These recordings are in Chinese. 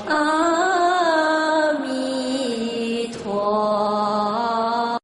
阿弥陀。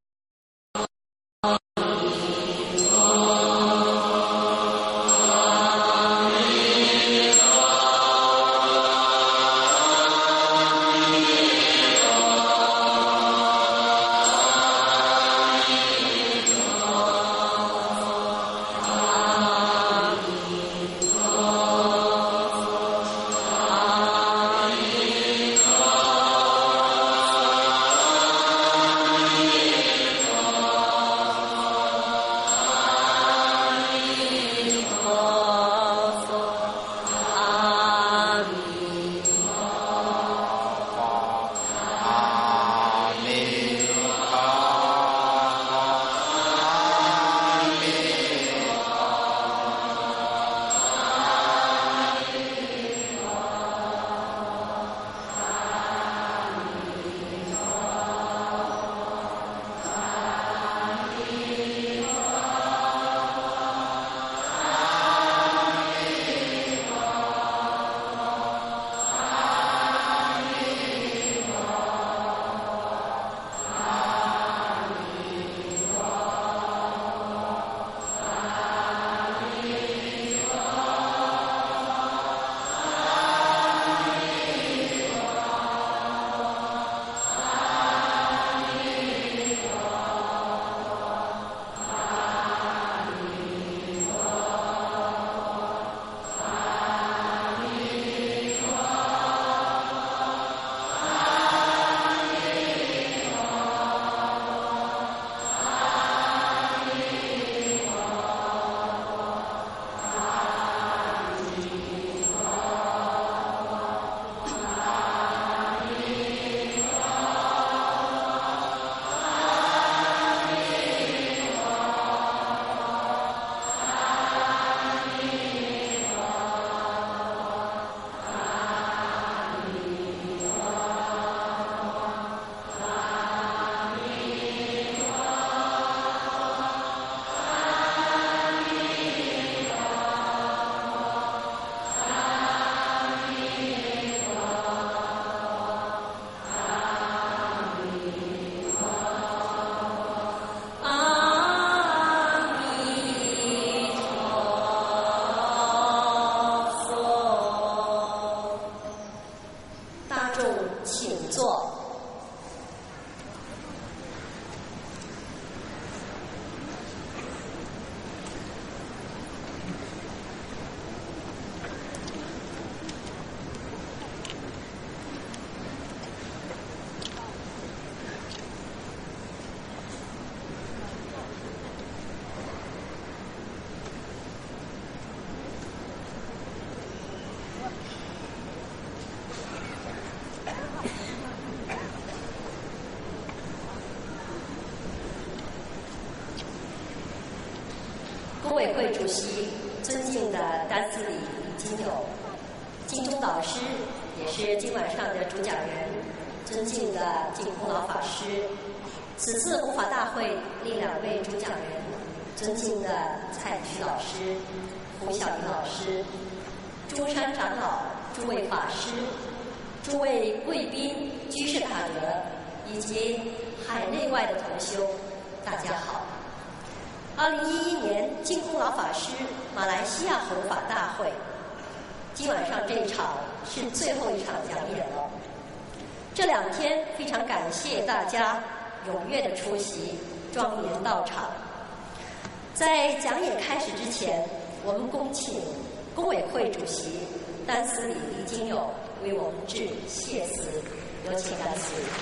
工委会主席，尊敬的丹斯里金友，金钟老师也是今晚上的主讲人，尊敬的净空老法师，此次弘法大会另2位主讲人，尊敬的蔡徐老师、胡晓林老师，诸山长老、诸位法师、诸位贵宾、居士大德，以及海内外的同修，大家好。2011年净空老法师马来西亚弘法大会，今晚上这一场是最后一场讲演了。这2天非常感谢大家踊跃的出席，庄严到场。在讲演开始之前，我们恭请工委会主席丹斯里黎金友为我们致谢词，有请丹斯里。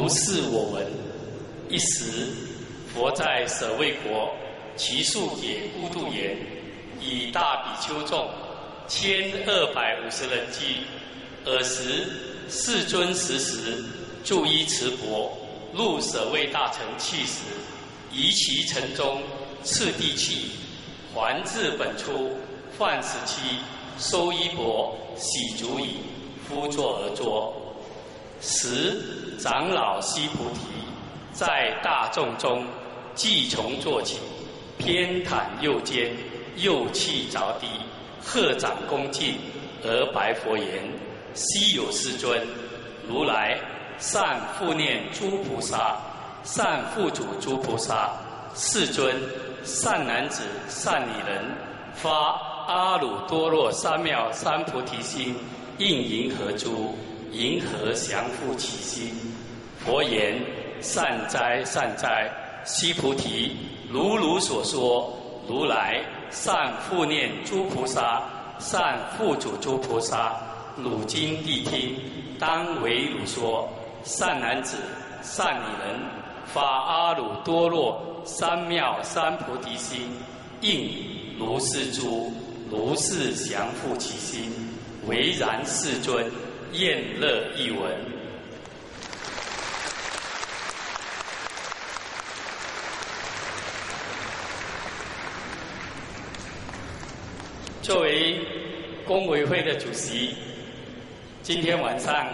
如是我闻。一时，佛在舍卫国，其数解孤度言，以大比丘众1250人计。尔时，世尊时住依持钵，入舍卫大城去时，移其城中，次第弃，还至本处，饭食期，收衣钵，洗足矣，敷座而坐。时长老悉菩提在大众中，即从坐起，偏袒右肩，右膝着地，合掌恭敬，而白佛言：昔有世尊，如来善复念诸菩萨，善复主诸菩萨。世尊，善男子、善女人，发阿耨多罗三藐三菩提心，应银河诸？银河降伏其心。佛言：善哉，善哉！悉菩提，如所说，如来善复念诸菩萨，善复主诸菩萨。汝今谛听，当为汝说。善男子、善女人，发阿耨多罗三藐三菩提心，应如是诸，如是降伏其心。唯然，世尊，厌乐一闻。作为公委会的主席，今天晚上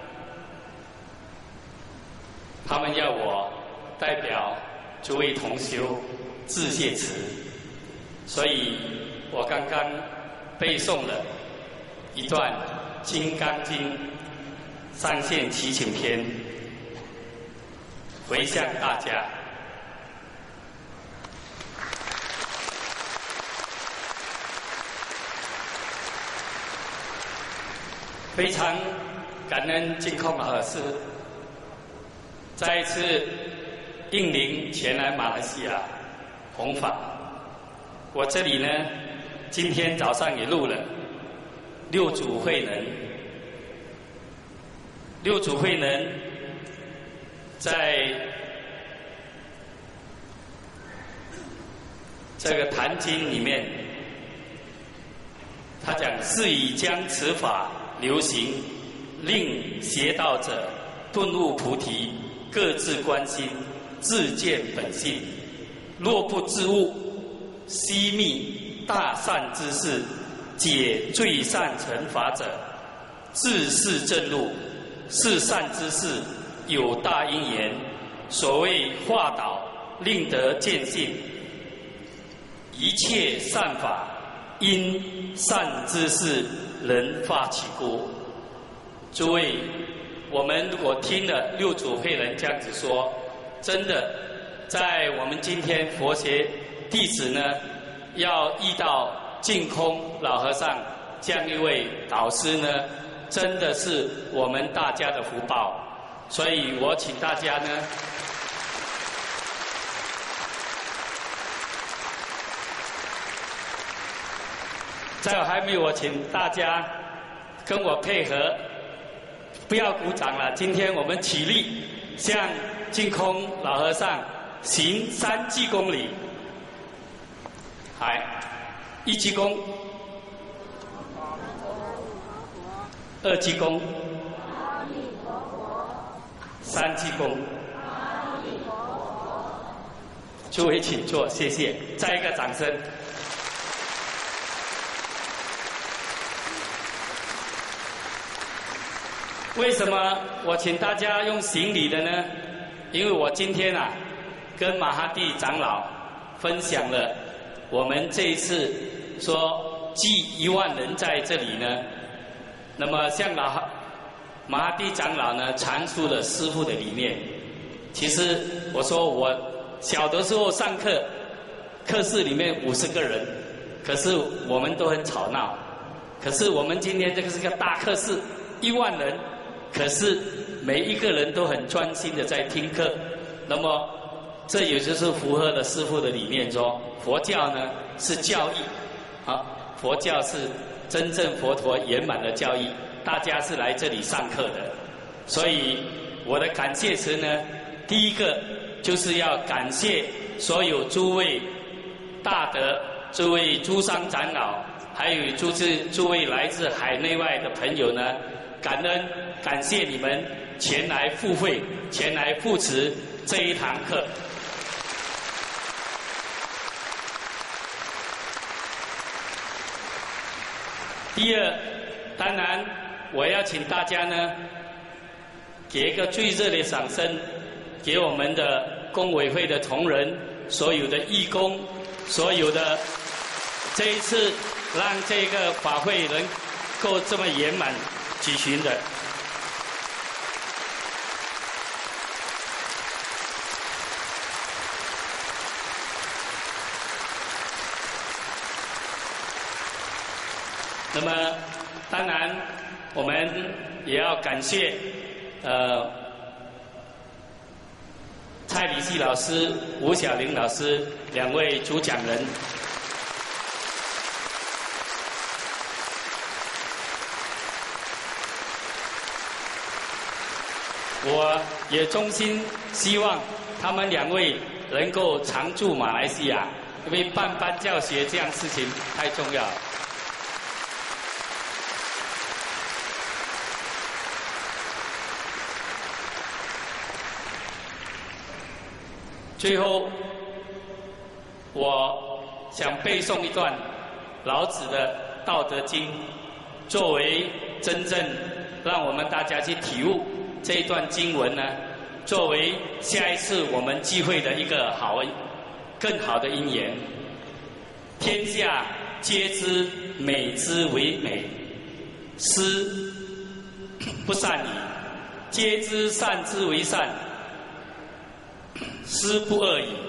他们要我代表诸位同修致谢词，所以我刚刚背诵了一段《金刚经》上线祈请篇，回向大家。非常感恩净空老师再一次应灵前来马来西亚弘法。我这里呢，今天早上也录了六祖慧能。六祖慧能在这个《坛经》里面，他讲：是以将此法流行，令邪道者顿悟菩提，各自观心，自见本性。若不自悟，悉觅大善之事，解最善成法者，自是正路。是善之事，有大因缘。所谓化导，令得见性。一切善法，因善之事人发起故。诸位，我们如果听了六祖慧能这样子说，真的在我们今天佛学弟子呢，要遇到净空老和尚这样一位导师呢，真的是我们大家的福报。所以我请大家呢，在我还没有，我请大家跟我配合，不要鼓掌了。今天我们起立，向净空老和尚行3鞠躬礼。来，1鞠躬，2鞠躬，3鞠躬。诸位请坐，谢谢。再一个掌声。为什么我请大家用行礼的呢？因为我今天啊，跟马哈蒂长老分享了我们这一次说祭1万人在这里呢。那么向马哈蒂长老呢阐述了师父的理念。其实我说我小的时候上课，课室里面50个人，可是我们都很吵闹。可是我们今天这个是个大课室，1万人。可是每一个人都很专心的在听课，那么这也就是符合了师父的理念，说佛教呢是教义，佛教是真正佛陀圆满的教义，大家是来这里上课的。所以我的感谢词呢，第一个就是要感谢所有诸位大德、诸位诸商长老，还有诸位来自海内外的朋友呢，感谢你们前来付费、前来扶持这一堂课。第二，当然我要请大家呢，给一个最热烈掌声，给我们的公委会的同仁、所有的义工、所有的这一次让这个法会能够这么圆满举行的。那么，当然我们也要感谢蔡礼记老师、吴小玲老师两位主讲人。我也衷心希望他们两位能够常驻马来西亚，因为办班教学这样事情太重要了。最后，我想背诵一段老子的《道德经》，作为真正让我们大家去体悟这一段经文呢，作为下一次我们聚会的一个更好的因缘。天下皆知美之为美，斯不善已；皆知善之为善，斯不恶已。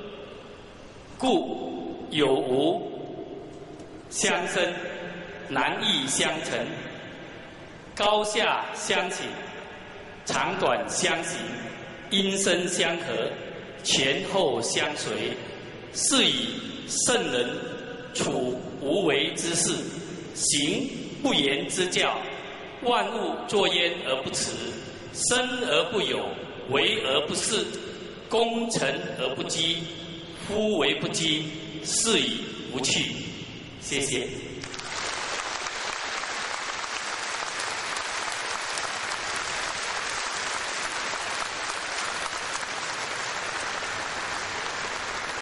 故有无相生，难易相成，高下相倾，长短相形，因声相合，前后相随。是以圣人处无为之事，行不言之教。万物作焉而不辞，生而不有，为而不恃，功成而不积。夫为不积，是以无趣。谢谢。